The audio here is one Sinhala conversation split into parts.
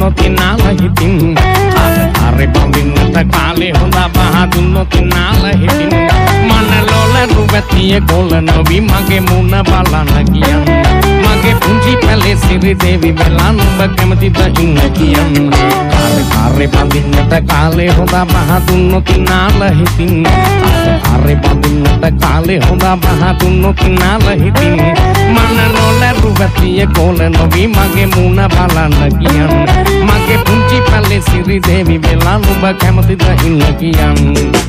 දුන්නොත් නාල හිතින් අර බඳින්නට කාලේ හොඳ පහ දුන්නොත් නාල හිතින් මනලොල රුවතිය කොළ නොවි මගේ මුණ බලන්න කියන්න මගේ පුංචි පැලේ සිරි දේවි වෙලා නුඹ කැමතිද ඉන්න කියන්න අර බඳින්නට කාලේ හොඳ පහ දුන්නොත් නාල හිතින් අර බඳින්නට කාලේ හොඳ පහ දුන්නොත් නාල හිතින් මනලොල රුවතිය කොළ නොවි මගේ මුණ බලන්න කියන්න මගේ පුංචි පැලේ සිරි දේවි වෙලා නුඹ කැමතිද ඉන්න කියන්න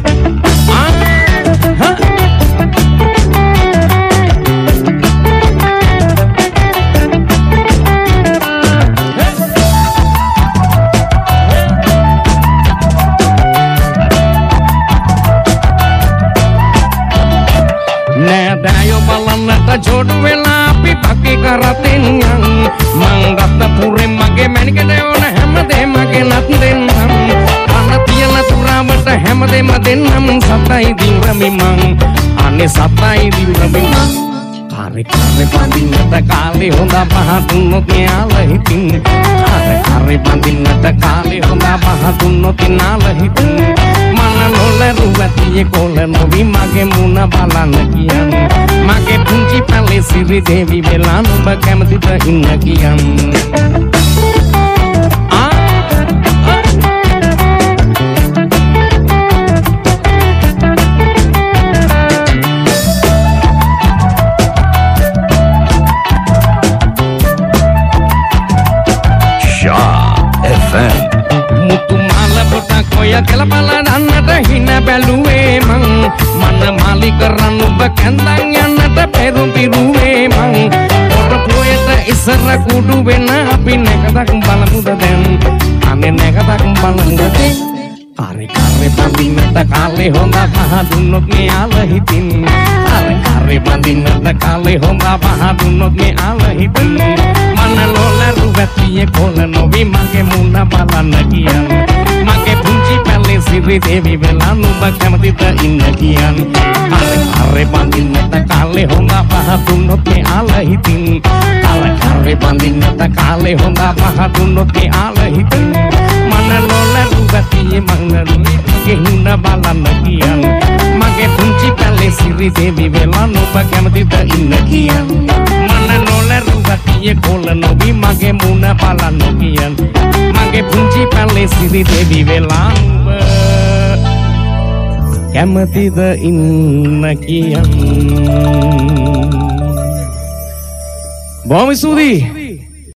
නෑදෑයෝ බලන්නට ජෝඩු වෙලා අපි පක්කි කරතින් යන් මං ගත්ත පුරෙන් මගේ මැණිකට ඕන හැමදේම ගෙනත් දෙන්නම් අන්න තියන තුරාවට හැමදේම දෙන්නම් සතයි දිව්රමි මං අනේ සතයි දිව්රමි මං කාරේ බඳින්නට කාලේ හොඳ පහ දුන්නොත් නාල හිතින් කාරේ බඳින්නට කාලේ හොඳ පහ දුන්නොත් නාල හිතින් මනලොල රුවතිය කොළ නොවි මගේ මුණ බලන්න කියන්න මගේ පුංචි පැලේ සිරි දේවි වෙලා නුඹ කැමතිද ඉන්න කියන්න ඔය කෙලපල දන්නට හින බැලුවේ මං මන මාලි කරන්න ඔබ කැන්දන් යන්නට පෙරුම් පිරුවේ මං පොර පොයට ඉස්සර කුඩු වෙන අපි නැකතක් බලමුද දැන් අනේ නැකතක් බලමුද දැන් කාරේ බඳින්නට කාලේ හොඳ පහ දුන්නොත් නාල හිතින් කාරේ බඳින්නට කාලේ හොඳ පහ දුන්නොත් නාල හිතින් මනලොල රුවතිය කොළ නොවි මගේ මුණ බලන්න කියන්න මගේ පුංචි පැලේ සිරි දේවි වෙලා නුඹ කැමතිද ඉන්න කියන්න කාරේ බඳින්නට කාලේ හොඳ පහ දුන්නොත් නාල හිතින් කාරේ බඳින්නට කාලේ හොඳ පහ දුන්නොත් නාල හිතින් මනලොල රුවතිය මගේ මුණ බලන්න කියන්න මගේ පුංචි පැලේ සිරි දේවි වෙලා නුඹ කැමතිද ඉන්න කියන්න මනලොල රුවතිය කොළ නොවි මගේ මුණ බලන්න කියන්න මගේ පුංචි පැලේ සිරි දේවි වෙලා නුඹ කැමතිද ඉන්න කියන්න බොහොම ස්තුතියි